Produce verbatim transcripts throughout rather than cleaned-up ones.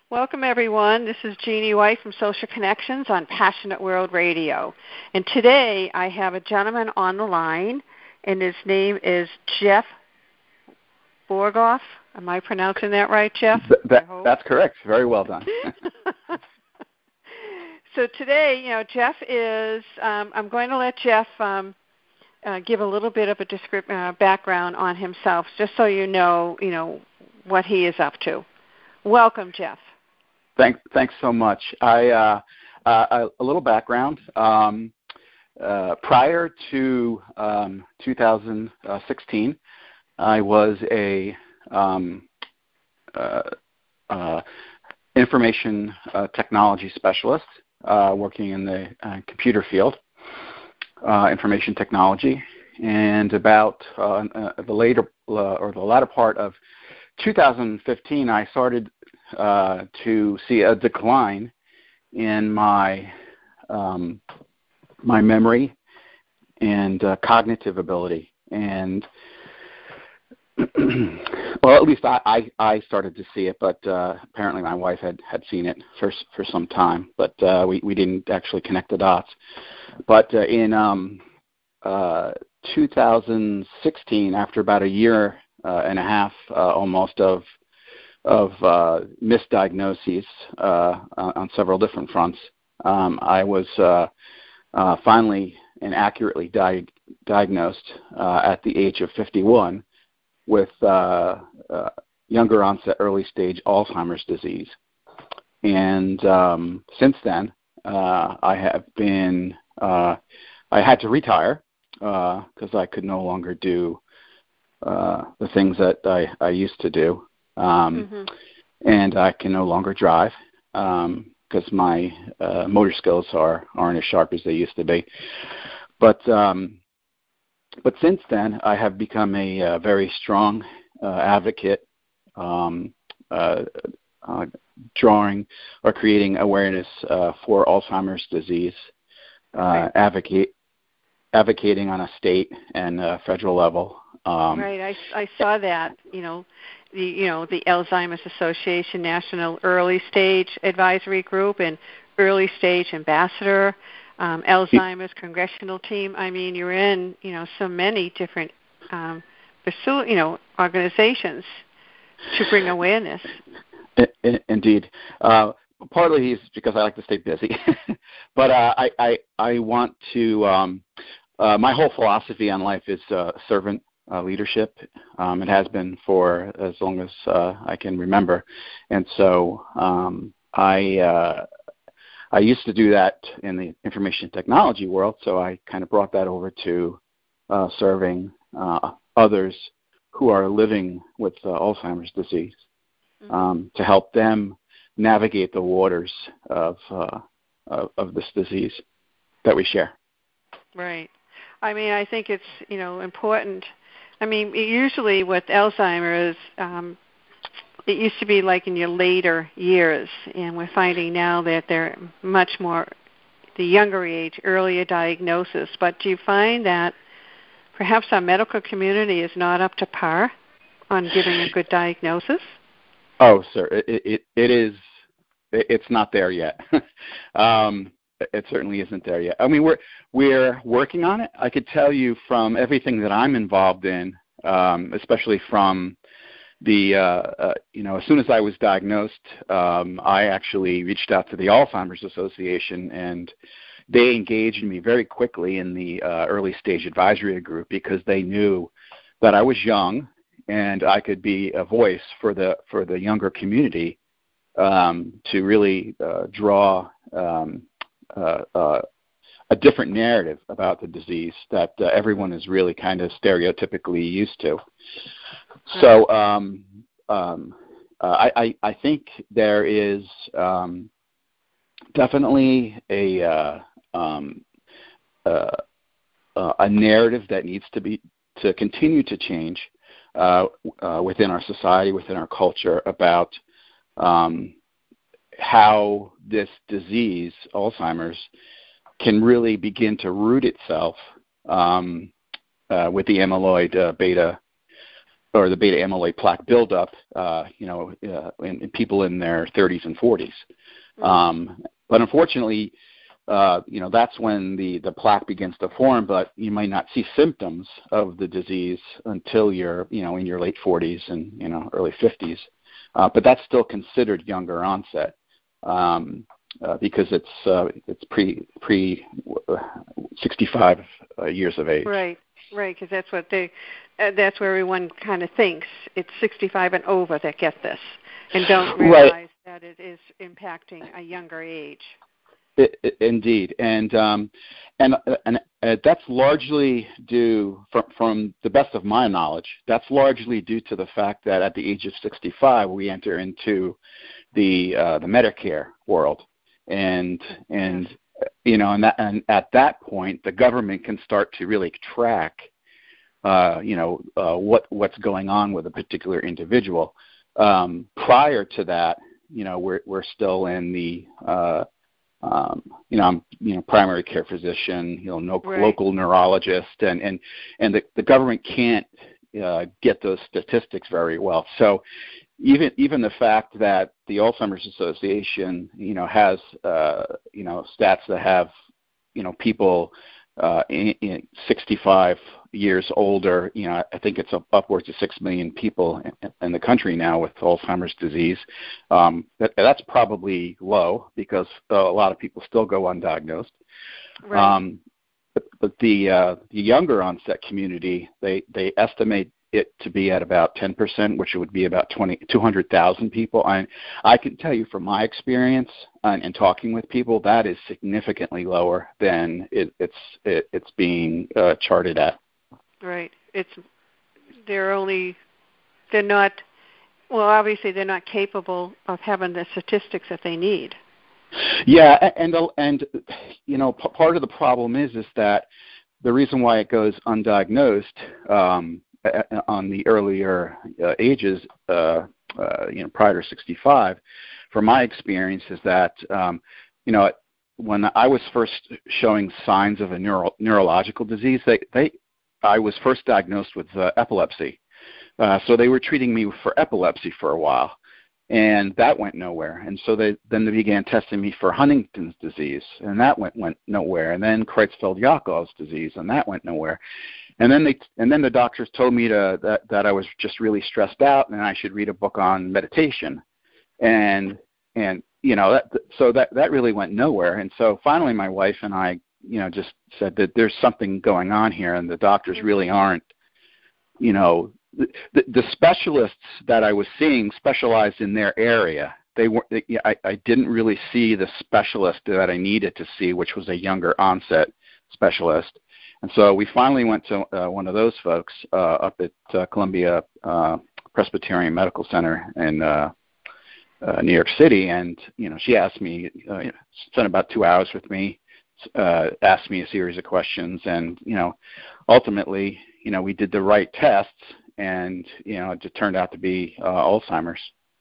Welcome, everyone. This is Jeannie White from Social Connections on Passionate World Radio. And today I have a gentleman on the line, and his name is Jeff Borgoff. Am I pronouncing that right, Jeff? Th- that, that's correct. Very well done. So today, you know, Jeff is, um, I'm going to let Jeff um, uh, give a little bit of a descript- uh, background on himself, just so you know, you know, what he is up to. Welcome, Jeff. Thanks, thanks so much. I uh, uh, a little background. Um, uh, prior to um, two thousand sixteen, I was a um, uh, uh, information uh, technology specialist uh, working in the uh, computer field, uh, information technology, and about uh, uh, the later uh, or the latter part of two thousand fifteen, I started uh, to see a decline in my um, my memory and uh, cognitive ability, and well, at least I, I, I started to see it, but uh, apparently my wife had, had seen it for for some time, but uh, we we didn't actually connect the dots. But uh, in um, uh, two thousand sixteen, after about a year uh, and a half uh, almost of of uh, misdiagnoses uh, on several different fronts, um, I was uh, uh, finally and accurately di- diagnosed uh, at the age of fifty-one with uh, uh, younger onset early stage Alzheimer's disease. And um, since then, uh, I have been, uh, I had to retire because uh, I could no longer do uh, the things that I, I used to do. Um, mm-hmm. And I can no longer drive because um, my uh, motor skills are, aren't as sharp as they used to be. But um, but since then, I have become a, a very strong uh, advocate, um, uh, uh, drawing or creating awareness uh, for Alzheimer's disease, uh, right. advocate advocating on a state and uh, federal level. Um, right, I, I saw that. You know, the you know the Alzheimer's Association National Early Stage Advisory Group and Early Stage Ambassador, um, Alzheimer's Congressional Team. I mean, you're in you know so many different um, facil- you know organizations to bring awareness. Indeed. Uh, partly is because I like to stay busy, but uh, I, I I want to. Um, uh, my whole philosophy on life is uh, servant. Uh, leadership. Um, it has been for as long as uh, I can remember, and so um, I uh, I used to do that in the information technology world. So I kind of brought that over to uh, serving uh, others who are living with uh, Alzheimer's disease mm-hmm. um, to help them navigate the waters of, uh, of of this disease that we share. Right. I mean, I think it's you know important. I mean, usually with Alzheimer's, um, it used to be like in your later years, and we're finding now that they're much more the younger age, earlier diagnosis. But do you find that perhaps our medical community is not up to par on giving a good diagnosis? Oh, sir, it it, it is. It's not there yet. um, It certainly isn't there yet. I mean, we're we're working on it. I could tell you from everything that I'm involved in, um, especially from the, uh, uh, you know, as soon as I was diagnosed, um, I actually reached out to the Alzheimer's Association, and they engaged me very quickly in the uh, early stage advisory group because they knew that I was young and I could be a voice for the for the younger community um, to really uh, draw. Um, Uh, uh, a different narrative about the disease that uh, everyone is really kind of stereotypically used to. So um, um, uh, I, I, I think there is um, definitely a uh, um, uh, uh, a narrative that needs to be to continue to change uh, uh, within our society, within our culture about um, how this disease, Alzheimer's, can really begin to root itself um, uh, with the amyloid uh, beta or the beta amyloid plaque buildup, uh, you know, uh, in, in people in their thirties and forties. Mm-hmm. Um, but unfortunately, uh, you know, that's when the, the plaque begins to form, but you might not see symptoms of the disease until you're, you know, in your late forties and, you know, early fifties. Uh, but that's still considered younger onset. Um, Uh, because it's uh, it's pre pre sixty-five uh, years of age. Right, right. Because that's what they uh, that's where everyone kind of thinks it's sixty-five and over that get this, and don't realize right. that it is impacting a younger age. It, it, indeed, and um, and and uh, that's largely due, from from the best of my knowledge, that's largely due to the fact that at the age of sixty-five we enter into the uh, the Medicare world. And and you know, and that and at that point, the government can start to really track, uh, you know, uh, what what's going on with a particular individual. Um, prior to that, you know, we're we're still in the, uh, um, you know, I'm you know primary care physician, you know, no, right. local neurologist, and and and the the government can't uh, get those statistics very well. So. Even even the fact that the Alzheimer's Association, you know, has uh, you know stats that have, you know, people uh, in, in sixty-five years older, you know, I think it's upwards of six million people in, in the country now with Alzheimer's disease. Um, that, that's probably low because uh, a lot of people still go undiagnosed. Right. Um, but, but the uh, the younger onset community, they they estimate it to be at about ten percent, which would be about two hundred thousand people. I, I can tell you from my experience and, and talking with people, that is significantly lower than it, it's it, it's being uh, charted at. Right. It's they're only they're not well. Obviously, they're not capable of having the statistics that they need. Yeah, and and you know, p- part of the problem is is that the reason why it goes undiagnosed. Um, on the earlier uh, ages, uh, uh, you know, prior to sixty-five, from my experience is that, um, you know, when I was first showing signs of a neuro- neurological disease, they, they, I was first diagnosed with uh, epilepsy. Uh, so they were treating me for epilepsy for a while, and that went nowhere. And so they then they began testing me for Huntington's disease, and that went went nowhere. And then Creutzfeldt-Jakob's disease, and that went nowhere. And then they and then the doctors told me to that, that I was just really stressed out and I should read a book on meditation. And and you know that so that that really went nowhere. And so finally my wife and I, you know, just said that there's something going on here and the doctors really aren't, you know, the, the specialists that I was seeing specialized in their area. They were I, I didn't really see the specialist that I needed to see, which was a younger onset specialist. And so we finally went to uh, one of those folks uh, up at uh, Columbia uh, Presbyterian Medical Center in uh, uh, New York City, and you know she asked me, uh, spent about two hours with me, uh, asked me a series of questions, and you know ultimately you know we did the right tests, and you know it just turned out to be uh, Alzheimer's.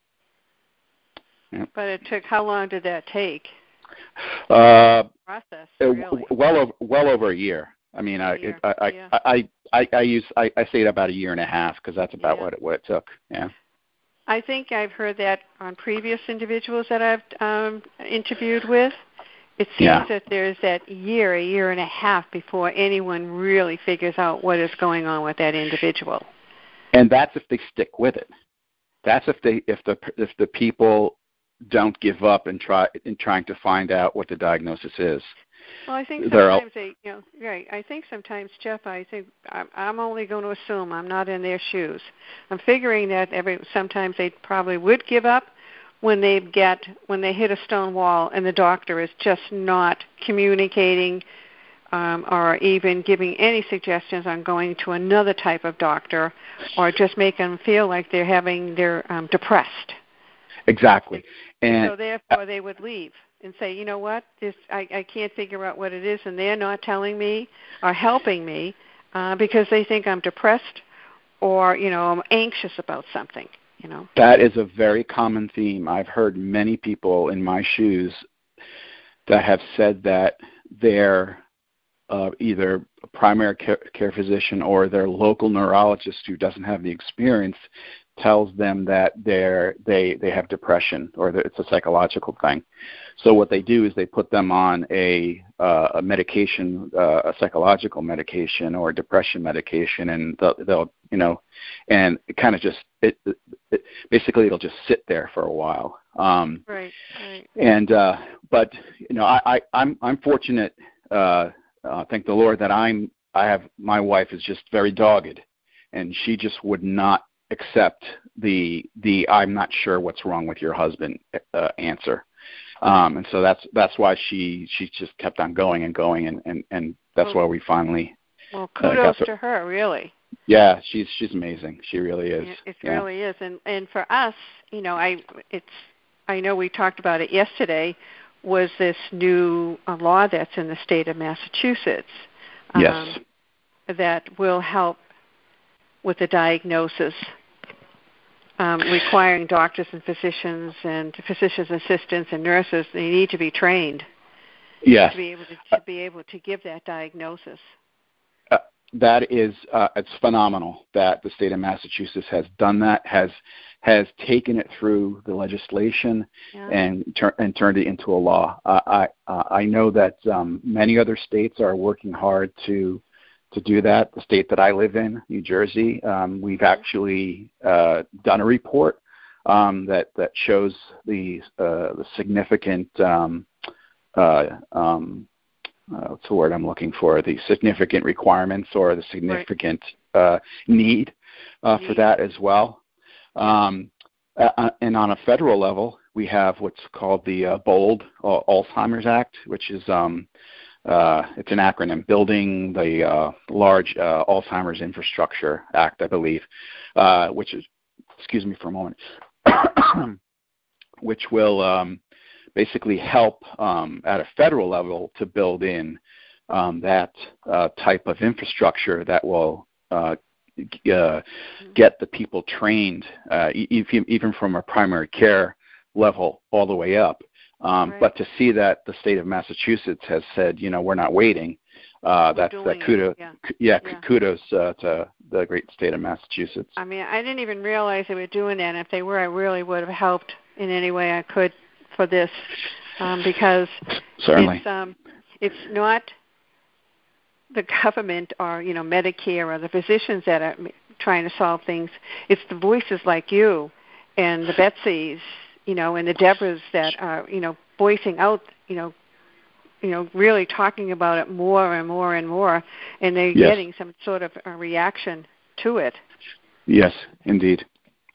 Yeah. But it took how long did that take? Uh, Process really? Well over well over a year. I mean, I, it, I, I, yeah. I, I, I use, I, I say it about a year and a half because that's about yeah. what it, what it took. Yeah. I think I've heard that on previous individuals that I've um, interviewed with. It seems yeah. that there's that year, a year and a half before anyone really figures out what is going on with that individual. And that's if they stick with it. That's if they, if the, if the people don't give up and try in trying to find out what the diagnosis is. Well, I think sometimes they, you know, right. I think sometimes, Jeff, I think I'm, I'm only going to assume I'm not in their shoes. I'm figuring that every sometimes they probably would give up when they get when they hit a stone wall and the doctor is just not communicating um, or even giving any suggestions on going to another type of doctor, or just making them feel like they're having they're um, depressed. Exactly, and so therefore they would leave and say, you know what, this I, I can't figure out what it is, and they're not telling me or helping me uh, because they think I'm depressed or, you know, I'm anxious about something, you know. That is a very common theme. I've heard many people in my shoes that have said that their uh, either a primary care, care physician or their local neurologist who doesn't have the experience tells them that they're they they have depression or that it's a psychological thing. So what they do is they put them on a uh, a medication, uh, a psychological medication or a depression medication, and they'll, they'll you know, and it kind of just it, it, it basically it'll just sit there for a while. Um, right, right. And uh, but you know, I, I I'm I'm fortunate. Uh, uh, thank the Lord that I'm I have my wife is just very dogged, and she just would not accept the the I'm not sure what's wrong with your husband uh, answer. Um, and so that's that's why she she just kept on going and going, and, and, and that's well, why we finally. Well, kudos uh, got to her, really. Yeah, she's she's amazing. She really is. It, it yeah. really is, and and for us, you know, I it's I know we talked about it yesterday. Was this new uh, law that's in the state of Massachusetts? Um, Yes. That will help with the diagnosis. Um, requiring doctors and physicians and physicians' assistants and nurses, they need to be trained. Yes. To be able to, to be able to give that diagnosis. Uh, that is, uh, it's phenomenal that the state of Massachusetts has done that, has has taken it through the legislation yeah. and tur- and turned it into a law. Uh, I uh, I know that um, many other states are working hard to. to do that. The state that I live in, New Jersey, um, we've actually uh, done a report um, that that shows the uh, the significant um, uh, um, uh, what's the word I'm looking for? The significant requirements or the significant right. uh, need, uh, need for that as well. Um, uh, and on a federal level, we have what's called the uh, BOLD, uh, Alzheimer's Act, which is um, Uh, it's an acronym, Building the uh, Large uh, Alzheimer's Infrastructure Act, I believe, uh, which is, excuse me for a moment, which will um, basically help um, at a federal level to build in um, that uh, type of infrastructure that will uh, uh, get the people trained, uh, even, even from a primary care level all the way up. Um, right. But to see that the state of Massachusetts has said, you know, we're not waiting, uh, that's that kudos, yeah. Yeah, yeah, kudos uh, to the great state of Massachusetts. I mean, I didn't even realize they were doing that. And if they were, I really would have helped in any way I could for this, um, because certainly it's um, it's not the government or you know Medicare or the physicians that are trying to solve things. It's the voices like you and the Betsy's. You know, and the Debras that are, you know, voicing out, you know, you know, really talking about it more and more and more, and they're yes. getting some sort of a reaction to it. Yes, indeed.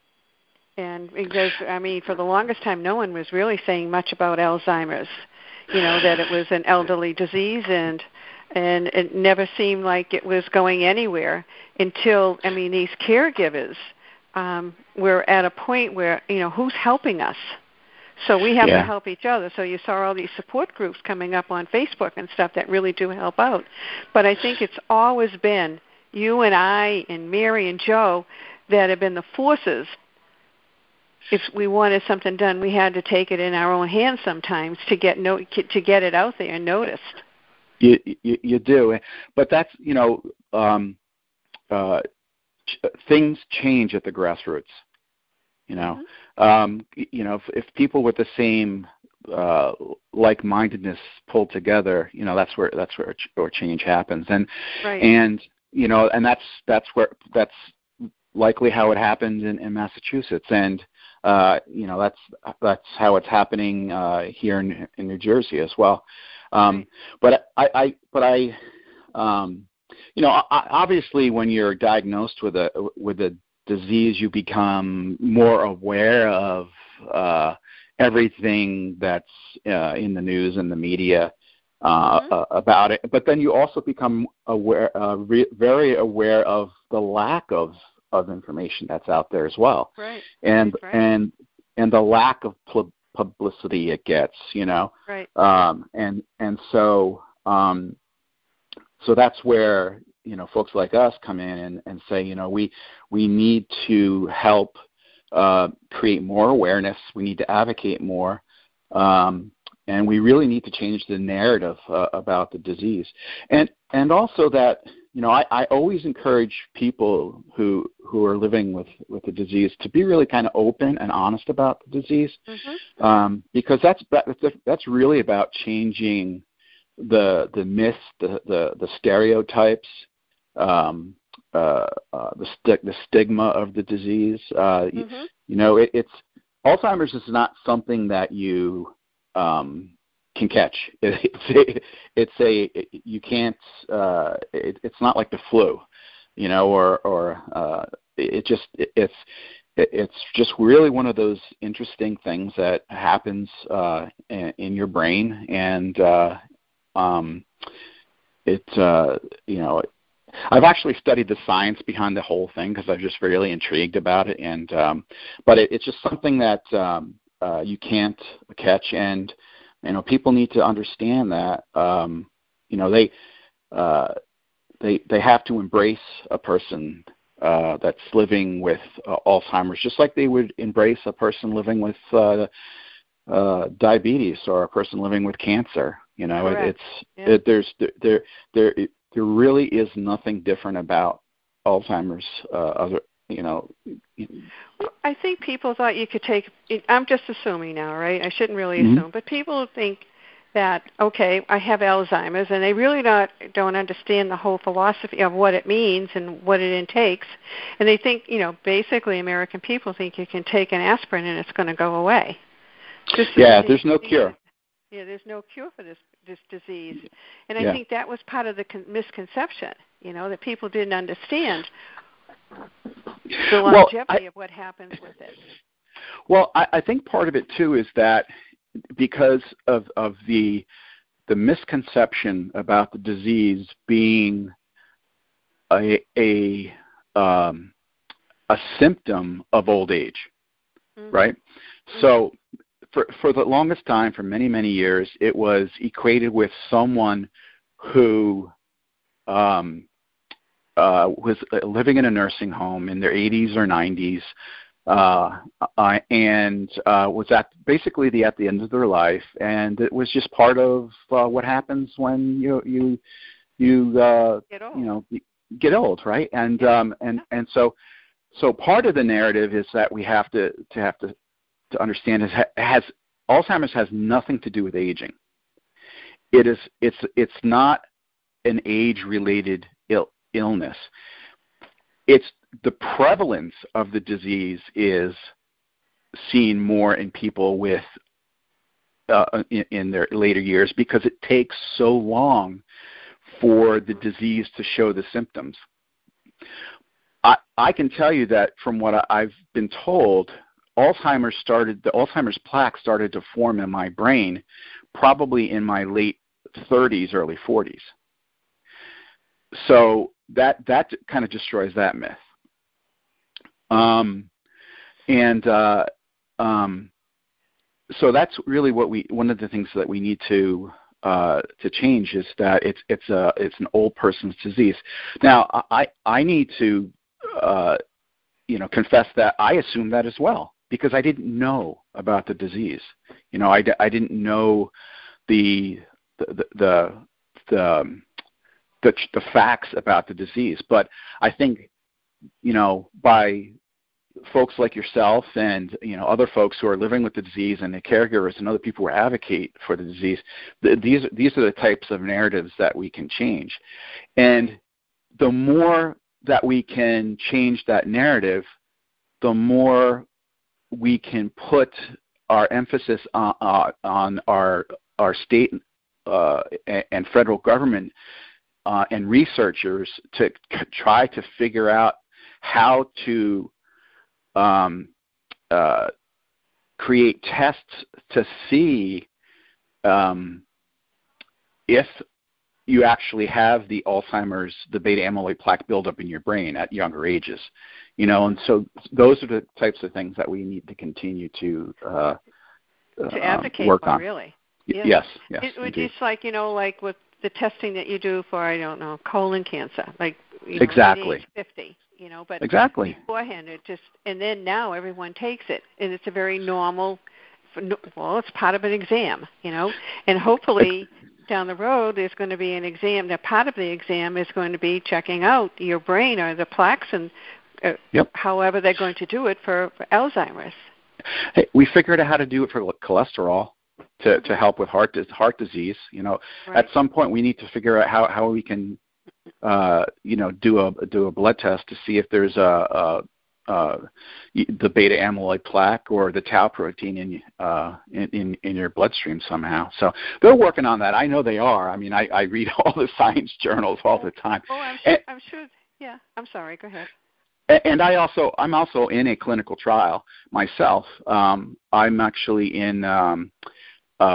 And because, I mean, for the longest time, no one was really saying much about Alzheimer's. You know, that it was an elderly disease, and and it never seemed like it was going anywhere until, I mean, these caregivers. Um, we're at a point where, you know, who's helping us? So we have yeah. to help each other. So you saw all these support groups coming up on Facebook and stuff that really do help out. But I think it's always been you and I and Mary and Joe that have been the forces. If we wanted something done, we had to take it in our own hands sometimes to get no, to get it out there and noticed. You, you, you do. But that's, you know, um, uh, things change at the grassroots, you know. Mm-hmm. Um, you know, if, if people with the same uh, like-mindedness pull together, you know, that's where that's where, where change happens. And right. and you know, and that's that's where that's likely how it happened in, in Massachusetts, and uh, you know, that's that's how it's happening uh, here in, in New Jersey as well. Um, right. But I, I but I. Um, You know, obviously, when you're diagnosed with a with a disease, you become more aware of uh, everything that's uh, in the news and the media uh, mm-hmm. uh, about it. But then you also become aware, uh, re- very aware of the lack of, of information that's out there as well, right. and right. and and the lack of pu- publicity it gets. You know, right. um, and and so. Um, So that's where, you know, folks like us come in and, and say, you know, we we need to help uh, create more awareness. We need to advocate more. Um, and we really need to change the narrative uh, about the disease. And and also that, you know, I, I always encourage people who who are living with, with the disease to be really kind of open and honest about the disease, mm-hmm. um, because that's that's really about changing the the myths, the the, the stereotypes, um, uh, uh, the st- the stigma of the disease. Uh, mm-hmm. you, you know, it, it's Alzheimer's is not something that you um, can catch. It, it's a, it's a you can't. Uh, it, it's not like the flu, you know, or or uh, it just it, it's it's just really one of those interesting things that happens uh, in, in your brain, and uh, um, it uh, you know. I've actually studied the science behind the whole thing because I was just really intrigued about it, and um, but it, it's just something that um, uh, you can't catch, and you know people need to understand that um, you know they uh, they they have to embrace a person uh, that's living with uh, Alzheimer's, just like they would embrace a person living with uh, uh, diabetes or a person living with cancer. You know, it, it's yeah. it, there's there there. It, There really is nothing different about Alzheimer's. Uh, other, you know. Well, I think people thought you could take. I'm just assuming now, right? I shouldn't really mm-hmm. assume, but people think that okay, I have Alzheimer's, and they really not don't understand the whole philosophy of what it means and what it intakes, and they think, you know, basically American people think you can take an aspirin and it's going to go away. Just yeah, there's no cure. Yeah, there's no cure for this this disease, and I yeah. think that was part of the con- misconception. You know, that people didn't understand the longevity well, I, of what happens with it. Well, I, I think part of it too is that because of of the the misconception about the disease being a a um, a symptom of old age, mm-hmm. right? Mm-hmm. So. For, for the longest time, for many, many years, it was equated with someone who um, uh, was living in a nursing home in their eighties or nineties, uh, uh, and uh, was at basically the at the end of their life, and it was just part of uh, what happens when you you you uh, you know get old, right? And um, and and so so part of the narrative is that we have to to have to. to understand is has Alzheimer's has nothing to do with aging. It is it's it's not an age-related Ill, illness. It's the prevalence of the disease is seen more in people with uh, in, in their later years because it takes so long for the disease to show the symptoms. I, I can tell you that from what I've been told, Alzheimer's started, the Alzheimer's plaque started to form in my brain probably in my late thirties, early forties. So that that kind of destroys that myth. Um, and uh, um, so that's really what we, one of the things that we need to uh, to change is that it's it's a it's an old person's disease. Now I I need to uh, you know confess that I assumed that as well, because I didn't know about the disease. You know, I, I didn't know the the the the, the the facts about the disease. But I think, you know, by folks like yourself and, you know, other folks who are living with the disease and the caregivers and other people who advocate for the disease, the, these these are the types of narratives that we can change. And the more that we can change that narrative, the more we can put our emphasis on, uh, on our our state uh, and federal government uh, and researchers to c- try to figure out how to um, uh, create tests to see um, if you actually have the Alzheimer's, the beta amyloid plaque buildup in your brain at younger ages, you know, and so those are the types of things that we need to continue to uh, to advocate um, work for, on. Really, yeah. yes, yes. It, it's like, you know, like with the testing that you do for, I don't know, colon cancer, like you know, exactly at age fifty, you know, but exactly beforehand it just, and then now everyone takes it, and it's a very normal. Well, it's part of an exam, you know, and hopefully down the road, there's going to be an exam. That part of the exam is going to be checking out your brain or the plaques, and uh, yep. however they're going to do it for, for Alzheimer's. Hey, we figured out how to do it for cholesterol to, to help with heart heart disease. You know, right. At some point we need to figure out how, how we can, uh, you know, do a do a blood test to see if there's a, a Uh, the beta amyloid plaque or the tau protein in, uh, in, in in your bloodstream somehow. So they're working on that. I know they are. I mean, I, I read all the science journals all the time. Oh, I'm sure. And, I'm sure. Yeah. I'm sorry. Go ahead. And I also, I'm also in a clinical trial myself. Um, I'm actually in. Um, uh,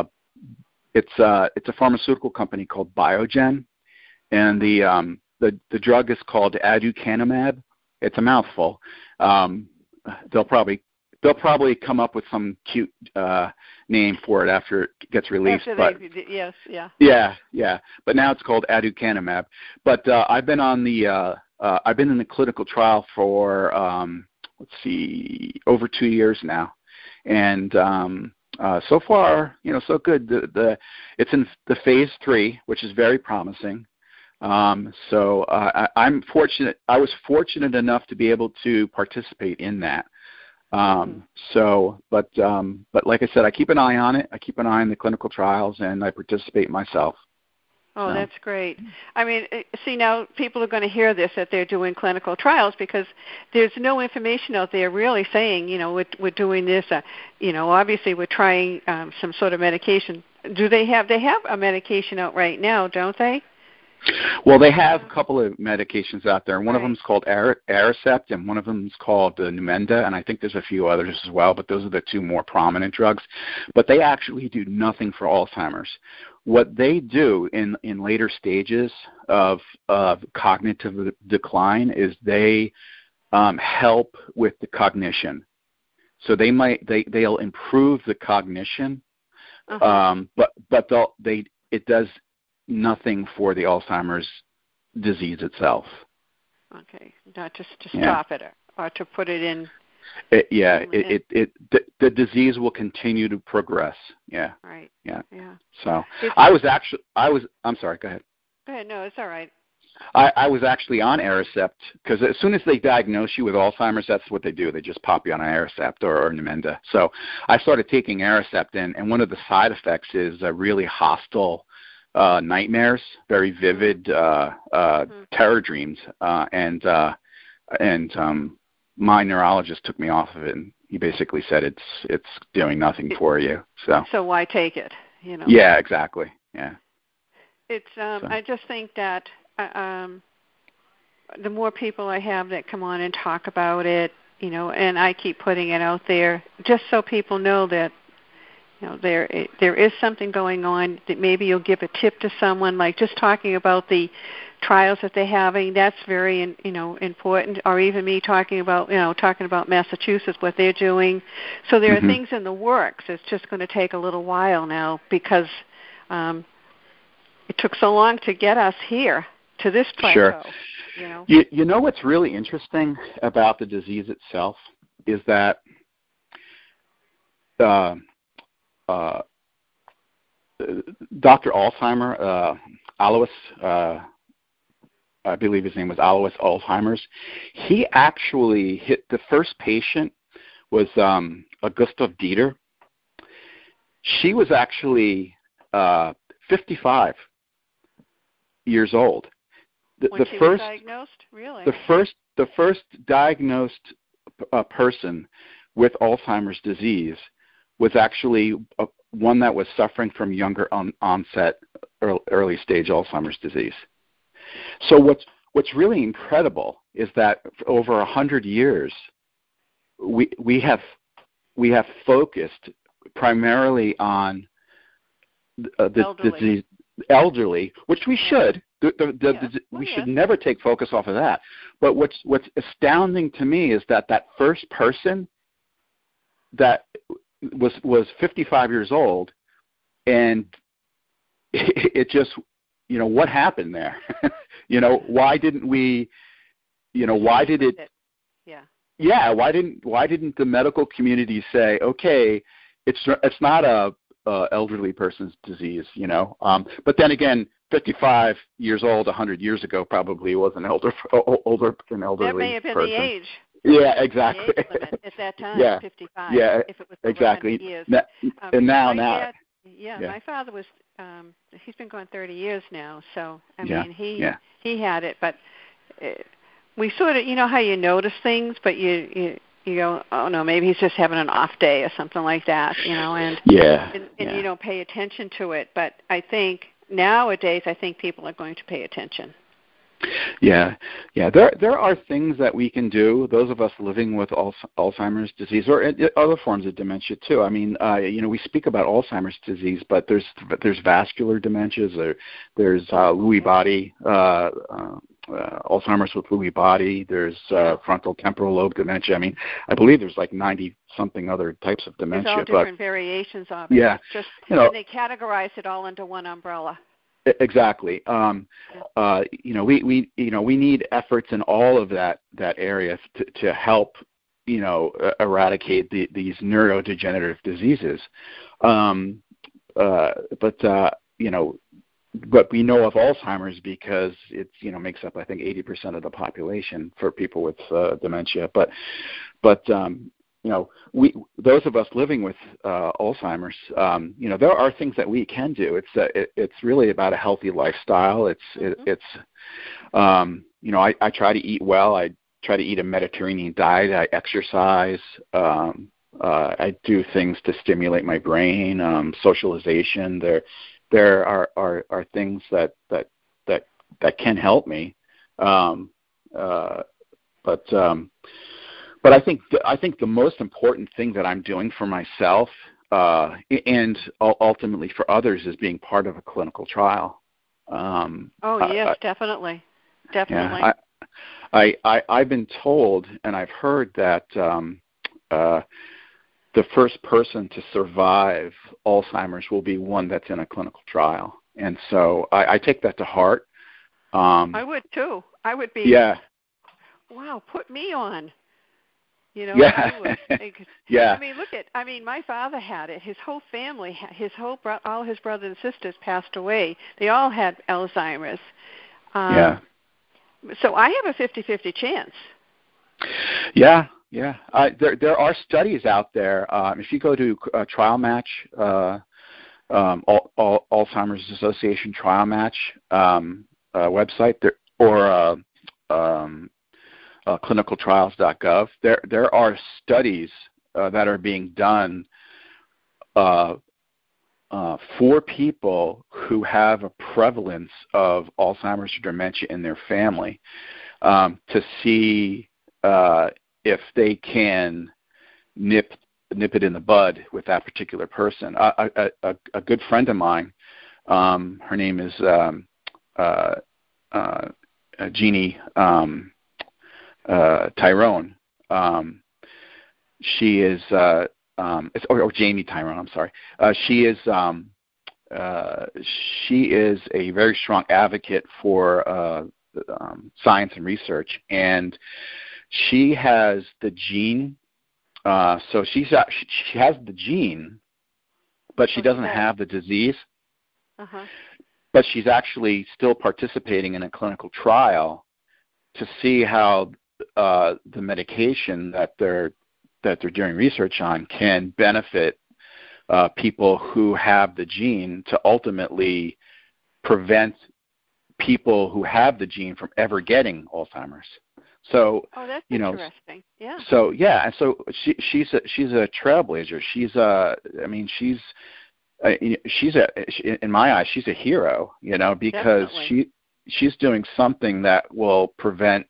it's uh, it's a pharmaceutical company called Biogen, and the um, the the drug is called aducanumab. It's a mouthful. Um, they'll probably they'll probably come up with some cute uh, name for it after it gets released. After but, they, yes, yeah. Yeah, yeah. But now it's called aducanumab. But uh, I've been on the uh, uh, I've been in the clinical trial for um, let's see, over two years now, and um, uh, so far, you know, so good. The, the it's in the phase three, which is very promising. Um, so uh, I, I'm fortunate. I was fortunate enough to be able to participate in that. Um, mm-hmm. So, but um, but like I said, I keep an eye on it. I keep an eye on the clinical trials, and I participate myself. Oh, so. That's great. I mean, see, now people are going to hear this, that they're doing clinical trials, because there's no information out there really saying, you know, we're, we're doing this. Uh, you know, obviously we're trying um, some sort of medication. Do they have? They have a medication out right now, don't they? Well, they have a couple of medications out there. One right. of them is called Aricept, and one of them is called uh, Numenda, and I think there's a few others as well, but those are the two more prominent drugs. But they actually do nothing for Alzheimer's. What they do in, in later stages of, of cognitive decline is they um, help with the cognition. So they might they they'll improve the cognition, uh-huh. um, but but they'll, they it does nothing for the Alzheimer's disease itself. Okay, not just to yeah. stop it or, or to put it in. It, yeah, in, it, it it the, the disease will continue to progress. Yeah. Right. Yeah. Yeah. So it's, I was actually I was I'm sorry. Go ahead. Go ahead. No, it's all right. I, I was actually on Aricept because as soon as they diagnose you with Alzheimer's, that's what they do. They just pop you on Aricept or, or Numenda. So I started taking Aricept, and, and one of the side effects is a really hostile Uh, nightmares, very vivid uh, uh, mm-hmm. terror dreams, uh, and uh, and um, my neurologist took me off of it, and he basically said it's it's doing nothing for you. So so why take it? You know. Yeah, exactly. Yeah. It's. Um, so. I just think that uh, um, the more people I have that come on and talk about it, you know, and I keep putting it out there, just so people know that. You know, there there is something going on that maybe you'll give a tip to someone, like just talking about the trials that they're having. That's very, you know, important. Or even me talking about, you know, talking about Massachusetts, what they're doing. So there mm-hmm. are things in the works. It's just going to take a little while now because um, it took so long to get us here to this plateau. Sure. You know. You, you know what's really interesting about the disease itself is that. Uh, Uh, Doctor Alzheimer, uh, Alois, uh, I believe his name was Alois Alzheimer's, he actually hit the first patient was um, Augusta Dieter. She was actually uh, fifty-five years old. The, when the she first, was diagnosed, really? The first, the first diagnosed uh, person with Alzheimer's disease was actually a, one that was suffering from younger on, onset, early, early stage Alzheimer's disease. So what's what's really incredible is that for over a hundred years, we we have we have focused primarily on uh, the elderly. disease, elderly, which we should. The, the, the, yeah. the, well, we yeah. should never take focus off of that. But what's what's astounding to me is that that first person that was was fifty-five years old, and it, it just, you know, what happened there? you know, why didn't we, you know, why did it, yeah, yeah, why didn't why didn't the medical community say, okay, it's it's not a uh, elderly person's disease, you know. Um, but then again, fifty-five years old, one hundred years ago, probably was an elder, older, an elderly person. That may have been person. the age. Yeah, exactly. The age limit at that time, yeah. fifty-five. Yeah, if it was over exactly. one hundred years. Now, Um, and now, my now. Dad, yeah, yeah, my father was. Um, he's been gone thirty years now, so I yeah. mean, he yeah. he had it, but uh, we sort of, you know, how you notice things, but you you you go, oh no, maybe he's just having an off day or something like that, you know, and yeah, and, and yeah. you don't pay attention to it. But I think nowadays, I think people are going to pay attention. Yeah, yeah. There, there are things that we can do. Those of us living with Alzheimer's disease or other forms of dementia too. I mean, uh, you know, we speak about Alzheimer's disease, but there's there's vascular dementias. There, there's uh, Lewy body, uh, uh, uh, Alzheimer's with Lewy body. There's uh, frontal temporal lobe dementia. I mean, I believe there's like ninety something other types of dementia. There's all different but, variations of it. Yeah, it's just you know, and they categorize it all under one umbrella. Exactly. Um, uh, you know, we, we you know we need efforts in all of that that area to, to help you know eradicate the, these neurodegenerative diseases. Um, uh, but uh, you know, but we know of Alzheimer's because it's you know makes up I think eighty percent of the population for people with uh, dementia. But but um, you know, we those of us living with uh, Alzheimer's, um, you know, there are things that we can do. It's uh, it, it's really about a healthy lifestyle. It's mm-hmm. it, it's um, you know, I, I try to eat well. I try to eat a Mediterranean diet. I exercise. Um, uh, I do things to stimulate my brain. Um, socialization. There there are, are, are things that, that that that can help me. Um, uh, but um, But I think th- I think the most important thing that I'm doing for myself uh, and ultimately for others is being part of a clinical trial. Um, oh yes, I, definitely, definitely. Yeah, I, I, I I've been told and I've heard that um, uh, the first person to survive Alzheimer's will be one that's in a clinical trial, and so I, I take that to heart. Um, I would too. I would be. Yeah. Wow, put me on. You know, yeah. I would. yeah. I mean, look at. I mean, my father had it. His whole family, his whole, bro- all his brothers and sisters passed away. They all had Alzheimer's. Um, yeah. So I have a fifty-fifty chance. Yeah, yeah. Uh, there, there are studies out there. Um, if you go to uh, Trial Match, uh, um, Al- Al- Alzheimer's Association Trial Match um, uh, website, there, or uh, um, Uh, clinical trials dot gov. There, there are studies uh, that are being done uh, uh, for people who have a prevalence of Alzheimer's or dementia in their family um, to see uh, if they can nip nip it in the bud with that particular person. A, a, a, a good friend of mine, um, her name is um, uh, uh, Jeannie. Um, Uh, Tyrone. Um, she is, uh, um, or, or Jamie Tyrone. I'm sorry. Uh, she is, um, uh, she is a very strong advocate for uh, um, science and research, and she has the gene. Uh, so she's uh, she, she has the gene, but she doesn't have the disease. Uh-huh. But she's actually still participating in a clinical trial to see how Uh, the medication that they're that they're doing research on can benefit uh, people who have the gene to ultimately prevent people who have the gene from ever getting Alzheimer's. So, oh, that's you know, interesting. Yeah. So yeah, and so she she's a, she's a trailblazer. She's a I mean she's uh, she's a in my eyes she's a hero. You know, because Definitely. she she's doing something that will prevent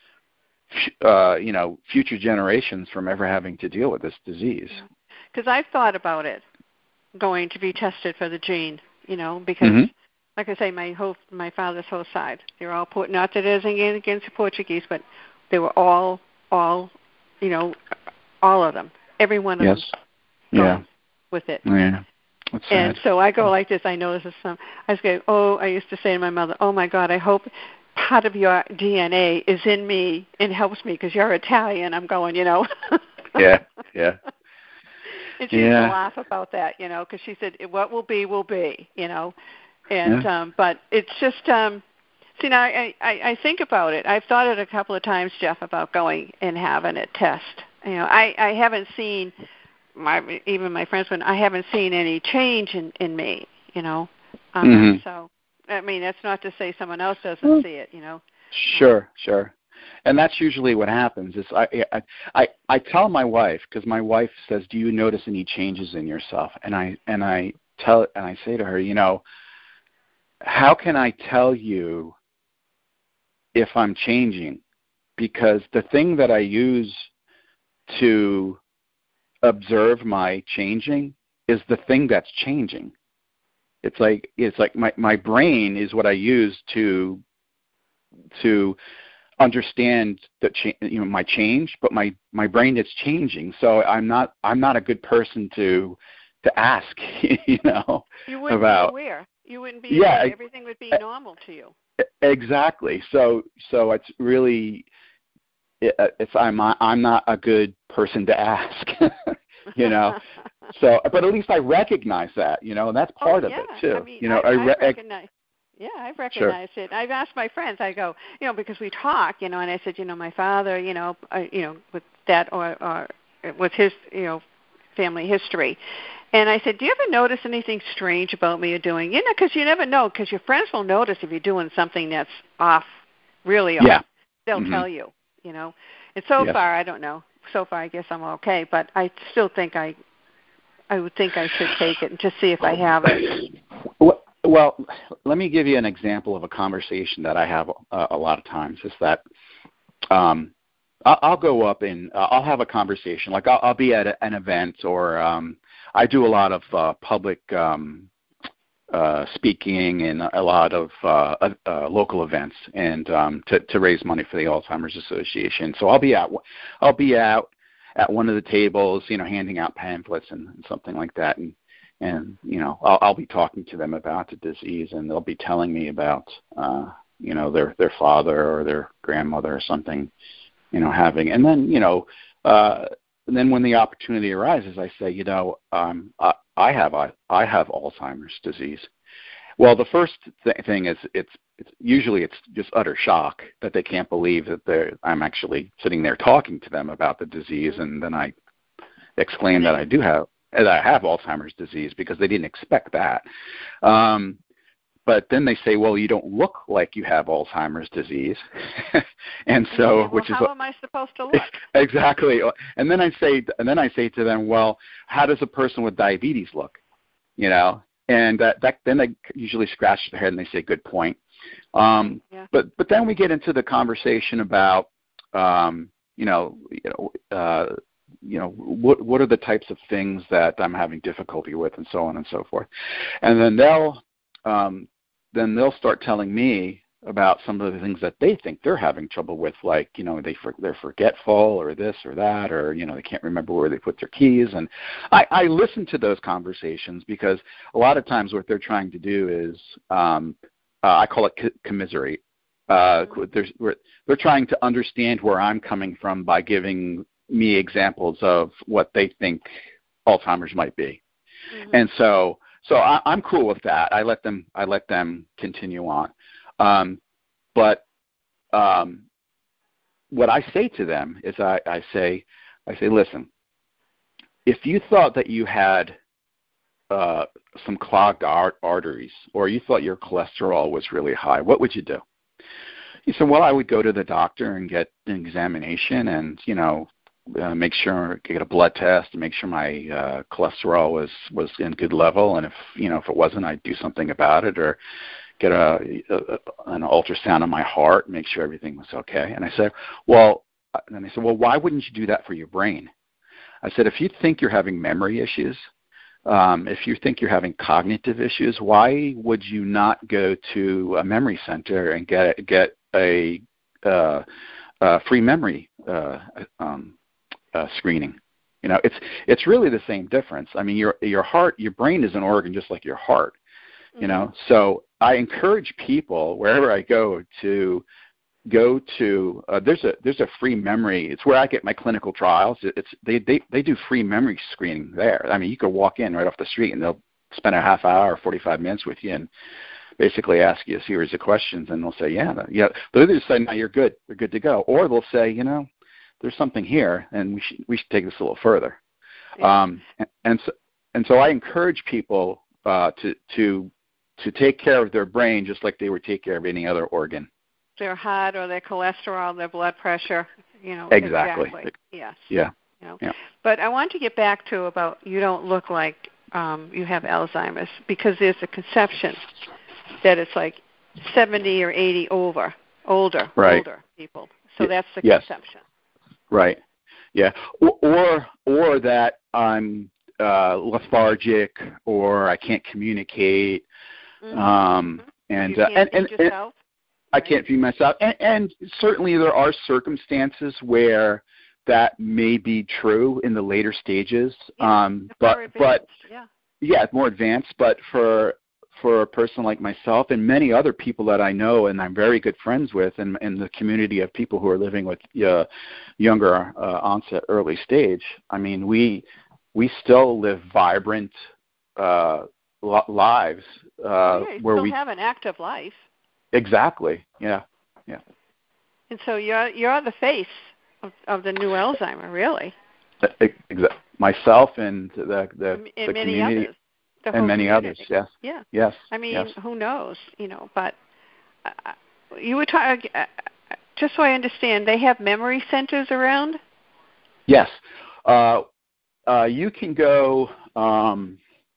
Uh, you know, future generations from ever having to deal with this disease. Because I've thought about it, going to be tested for the gene, you know, because, mm-hmm. like I say, my whole, my father's whole side, they're all, put, not that it is against the Portuguese, but they were all, all, you know, all of them, every one of yes. them yeah. with it. Yeah. That's and sad. So I go like this, I know this is some, I was going, oh, I used to say to my mother, oh my God, I hope part of your D N A is in me and helps me because you're Italian. I'm going, you know. yeah, yeah. and she yeah. used to laugh about that, you know, because she said, "What will be, will be," you know. And yeah. um, but it's just, um, see, now I, I I think about it. I've thought it a couple of times, Jeff, about going and having it test. You know, I I haven't seen my even my friends when I haven't seen any change in in me. You know, um, Mm-hmm. so I mean that's not to say someone else doesn't see it. You know. Sure, sure. And that's usually what happens. Is I I I, I tell my wife, because my wife says, "Do you notice any changes in yourself?" And I and I tell and I say to her, you know, how can I tell you if I'm changing? Because the thing that I use to observe my changing is the thing that's changing. It's like it's like my, my brain is what I use to to understand that cha- you know my change, but my, my brain is changing. So I'm not I'm not a good person to to ask, you know, you wouldn't about be aware. You wouldn't be yeah aware. I, Everything would be I, normal to you. exactly. So so it's really it, it's I'm I'm not a good person to ask, you know. So, but at least I recognize that, you know, and that's part oh, of yeah. it too. I mean, You know, I've, I, I've re- recognized. Yeah, I've Sure. recognized it. I've asked my friends. I go, you know, because we talk, you know, and I said, you know, my father, you know, uh, you know, with that or, or with his, you know, family history, and I said, do you ever notice anything strange about me or doing? You know, because you never know, because your friends will notice if you're doing something that's off, really off. Yeah. They'll Mm-hmm. tell you, you know. And so Yes. far, I don't know. So far, I guess I'm okay, but I still think I I would think I should take it and just see if I have it. Well, well, let me give you an example of a conversation that I have uh, a lot of times. Is that um, I'll, I'll go up and uh, I'll have a conversation. Like I'll, I'll be at a, an event, or um, I do a lot of uh, public um, uh, speaking and a lot of uh, uh, local events, and um, to, to raise money for the Alzheimer's Association. So I'll be at I'll be out at one of the tables, you know, handing out pamphlets and, and something like that, and and you know, I'll, I'll be talking to them about the disease, and they'll be telling me about, uh, you know, their their father or their grandmother or something, you know, having, and then you know, uh, and then when the opportunity arises, I say, you know, um, I, I have I, I have Alzheimer's disease. Well, the first th- thing is it's it's usually it's just utter shock that they can't believe that they're I'm actually sitting there talking to them about the disease, Mm-hmm. and then I exclaim that I do have that I have Alzheimer's disease, because they didn't expect that. Um, but then they say, "Well, you don't look like you have Alzheimer's disease," and so say, well, which how is am I supposed to look? exactly. And then I say, and then I say to them, "Well, how does a person with diabetes look?" You know. And that, that then they usually scratch their head and they say, "Good point." Um, yeah. But but then we get into the conversation about, um, you know, you know, uh, you know, what what are the types of things that I'm having difficulty with, and so on and so forth. And then they'll um, then they'll start telling me about some of the things that they think they're having trouble with, like, you know, they for, they're forgetful, or this or that, or, you know, they can't remember where they put their keys. And I, I listen to those conversations, because a lot of times what they're trying to do is, um, uh, I call it co- commiserate. Uh, there's, we're, they're trying to understand where I'm coming from by giving me examples of what they think Alzheimer's might be. Mm-hmm. And so, so I, I'm cool with that. I let them, I let them continue on. Um, but um, what I say to them is I, I say, I say, listen, if you thought that you had uh, some clogged art- arteries, or you thought your cholesterol was really high, what would you do? He said, well, I would go to the doctor and get an examination, and, you know, uh, make sure, get a blood test and make sure my uh, cholesterol was, was in good level. And if, you know, if it wasn't, I'd do something about it, or get a, a an ultrasound on my heart, make sure everything was okay. And I said, well, and they said, well, why wouldn't you do that for your brain? I said, if you think you're having memory issues, um, if you think you're having cognitive issues, why would you not go to a memory center and get get a, uh, a free memory uh, um, uh, screening? You know, it's it's really the same difference. I mean, your your heart, your brain is an organ just like your heart. You know, so I encourage people wherever I go to go to uh, there's a there's a free memory. It's where I get my clinical trials. It's they they they do free memory screening there. I mean, you could walk in right off the street and they'll spend a half hour, forty-five minutes with you, and basically ask you a series of questions, and they'll say, yeah, yeah. They'll either say, no, you're good, you're good to go, or they'll say, you know, there's something here, and we should we should take this a little further. Yeah. Um, and, and so and so I encourage people uh, to to to take care of their brain just like they would take care of any other organ. Their heart or their cholesterol, their blood pressure, you know. Exactly. Exactly. Yes. Yeah. You know. Yeah. But I want to get back to about you don't look like um, you have Alzheimer's, because there's a conception that it's like seventy or eighty over, older, right. older people. So that's the yes. conception. Right. Yeah. Or or, or that I'm uh, lethargic, or I can't communicate, Mm-hmm. um, and, you uh, can't and, feed and, yourself. I can't feed myself, and, and certainly there are circumstances where that may be true in the later stages. Yeah, um, but but yeah. yeah, more advanced. But for for a person like myself and many other people that I know and I'm very good friends with, and in, in the community of people who are living with uh, younger uh, onset, early stage, I mean, we we still live vibrant uh, lives uh, oh, yeah, you where still we have an active life. Exactly. Yeah. Yeah. And so you're you're the face of, of the new Alzheimer, really. Exactly. Myself and the the, and, the and many community others. The and many community. others. Yes. Yeah. Yes. I mean, yes. who knows? You know, but uh, you were talking. Uh, just so I understand, they have memory centers around. Yes. Uh, uh, you can go. Um,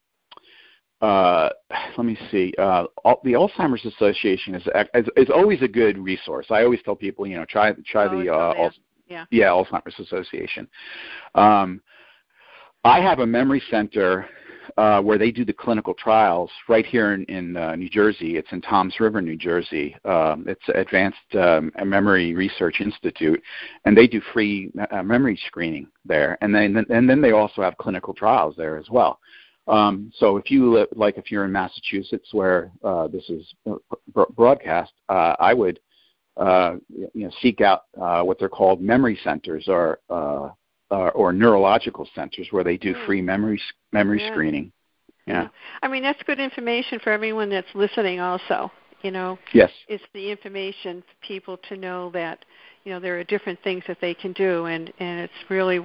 Uh, let me see. Uh, the Alzheimer's Association is, is is always a good resource. I always tell people, you know, try try oh, the uh, Al- yeah. yeah Alzheimer's Association. Um, I have a memory center uh, where they do the clinical trials right here in, in uh, New Jersey. It's in Toms River, New Jersey. Um, it's Advanced um, Memory Research Institute, and they do free uh, memory screening there. And then and then they also have clinical trials there as well. Um, so if you live, like if you're in Massachusetts where uh, this is broadcast, uh, I would uh, you know seek out uh, what they're called memory centers or uh, uh, or neurological centers where they do mm. free memory memory yeah. screening. Yeah. yeah, I mean that's good information for everyone that's listening. Also, you know, yes, it's the information for people to know that you know there are different things that they can do, and and it's really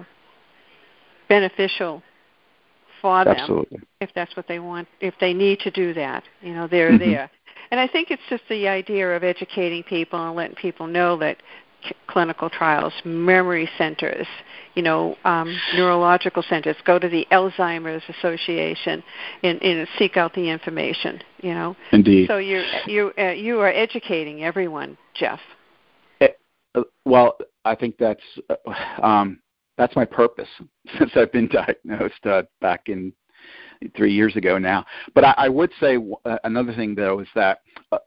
beneficial for them. Absolutely. If that's what they want, if they need to do that, you know, they're mm-hmm. there. And I think it's just the idea of educating people and letting people know that c- clinical trials, memory centers, you know, um, neurological centers, go to the Alzheimer's Association and, and seek out the information, you know. Indeed. So you you uh, you are educating everyone, Jeff. It, uh, well, I think that's uh, um, that's my purpose since I've been diagnosed uh, back in three years ago now. But I, I would say uh, another thing, though, is that uh,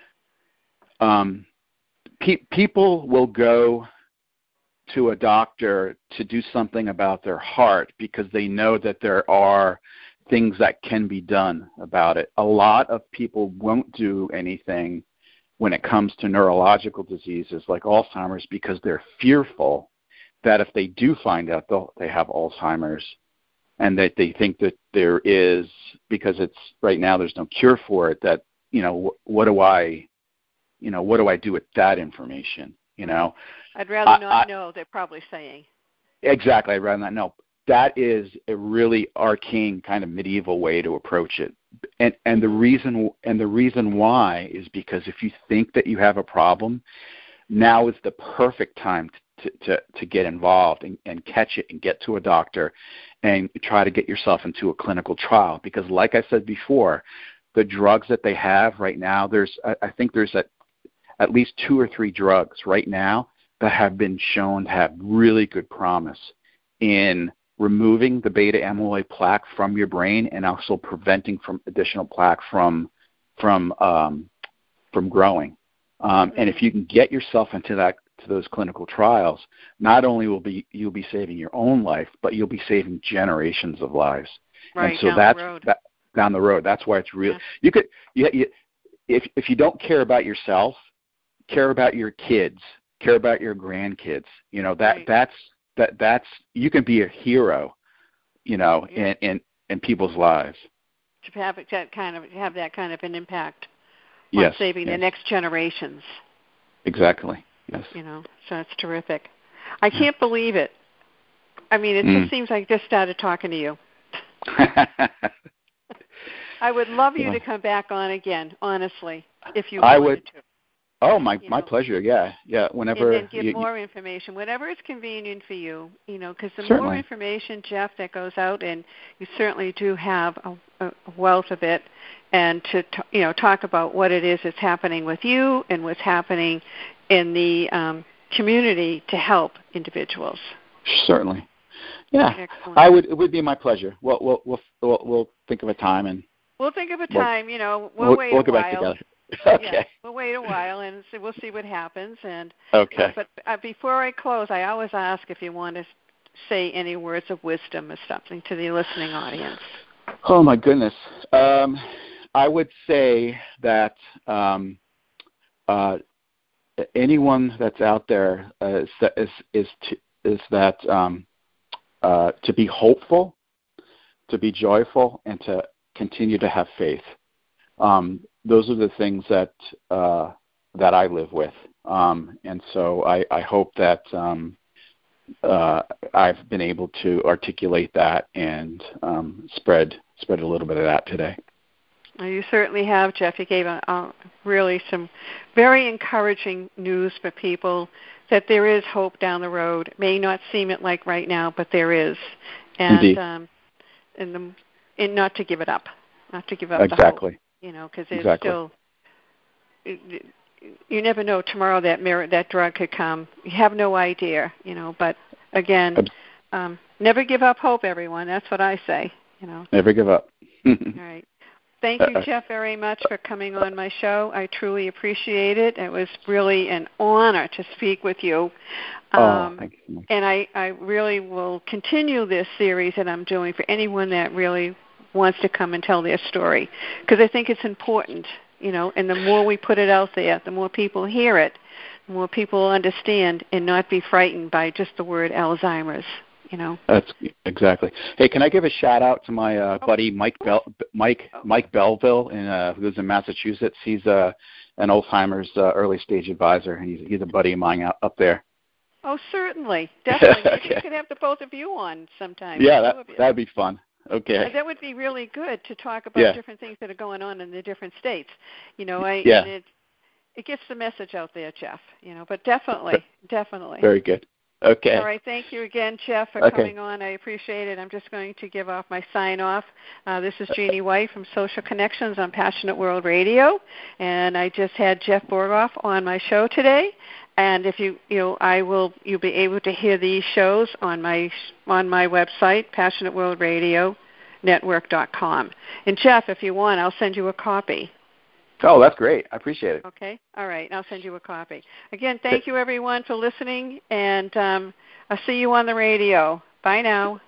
um, pe- people will go to a doctor to do something about their heart because they know that there are things that can be done about it. A lot of people won't do anything when it comes to neurological diseases like Alzheimer's because they're fearful that if they do find out they have Alzheimer's and that they think that there is, because it's right now there's no cure for it, that, you know, what do I, you know, what do I do with that information, you know? I'd rather I, not I, know, they're probably saying. Exactly, I'd rather not know. That is a really arcane kind of medieval way to approach it. And and the reason and the reason why is because if you think that you have a problem, now is the perfect time to, to, to get involved and, and catch it and get to a doctor and try to get yourself into a clinical trial. Because like I said before, the drugs that they have right now, there's I, I think there's at, at least two or three drugs right now that have been shown to have really good promise in removing the beta amyloid plaque from your brain and also preventing from additional plaque from from um, from growing. Um, and if you can get yourself into that to those clinical trials, not only will be you'll be saving your own life, but you'll be saving generations of lives. Right, and so down that's the road. That, down the road. That's why it's real. Yeah. You could you, you if if you don't care about yourself, care about your kids, care about your grandkids. You know, that right. that's that that's you can be a hero, you know, yeah. in, in in people's lives. To have that kind of have that kind of an impact Yes, on saving yes. the next generations. Exactly. Yes. You know, so it's terrific. I can't yeah. believe it. I mean, it mm. just seems like I just started talking to you. I would love you yeah. to come back on again, honestly, if you I wanted would, to. Oh, my you my know. pleasure. Yeah, yeah. Whenever and then give you, more information, whatever is convenient for you. You know, because the certainly. more information, Jeff, that goes out, and you certainly do have a, a wealth of it, and to t- you know talk about what it is that's happening with you and what's happening in the um, community to help individuals. Certainly. Yeah, Excellent. I would. It would be my pleasure. We'll we'll we'll we'll, we'll think of a time and. We'll think of a we'll, time. You know, we'll, we'll wait we'll a get while. back together. Okay. Yeah, we'll wait a while and see, we'll see what happens. And okay. Uh, but uh, before I close, I always ask if you want to say any words of wisdom or something to the listening audience. Oh my goodness. Um, I would say that um, uh, anyone that's out there uh, is is is, to, is that um, uh, to be hopeful, to be joyful, and to continue to have faith. Um, those are the things that uh, that I live with, um, and so I, I hope that um, uh, I've been able to articulate that and um, spread spread a little bit of that today. Well, you certainly have, Jeff. You gave a, a really some very encouraging news for people that there is hope down the road. It may not seem it like right now, but there is, and Indeed. um, and, the, and not to give it up, not to give up exactly. the hope. You know, because there's exactly. still. It, you never know. Tomorrow that mirror, that drug could come. You have no idea, you know. But again, um, never give up hope, everyone. That's what I say. You know. Never give up. All right. Thank you, Jeff, very much for coming on my show. I truly appreciate it. It was really an honor to speak with you. Um, oh, thank you so much. And I, I really will continue this series that I'm doing for anyone that really wants to come and tell their story, because I think it's important, you know, and the more we put it out there, the more people hear it, the more people understand and not be frightened by just the word Alzheimer's. You know. That's exactly. Hey, can I give a shout out to my uh, buddy Mike Bel- Mike Mike Belville, in, uh, who lives in Massachusetts? He's uh, an Alzheimer's uh, early stage advisor, and he's he's a buddy of mine out, up there. Oh, certainly, definitely. Maybe okay. you could have the both of you on sometime. Yeah, that that'd be fun. Okay. That would be really good to talk about yeah. different things that are going on in the different states. You know, I yeah. and it it gets the message out there, Jeff. You know, but definitely, definitely. Very good. Okay. All right. Thank you again, Jeff, for okay. coming on. I appreciate it. I'm just going to give off my sign off. Uh, this is Jeannie White from Social Connections on Passionate World Radio, and I just had Jeff Borgoff on my show today. And if you, you know, I will, you'll be able to hear these shows on my on my website, passionate world radio network dot com. And Jeff, if you want, I'll send you a copy. Oh, that's great. I appreciate it. Okay. All right. I'll send you a copy. Again, thank you, everyone, for listening, and um, I'll see you on the radio. Bye now.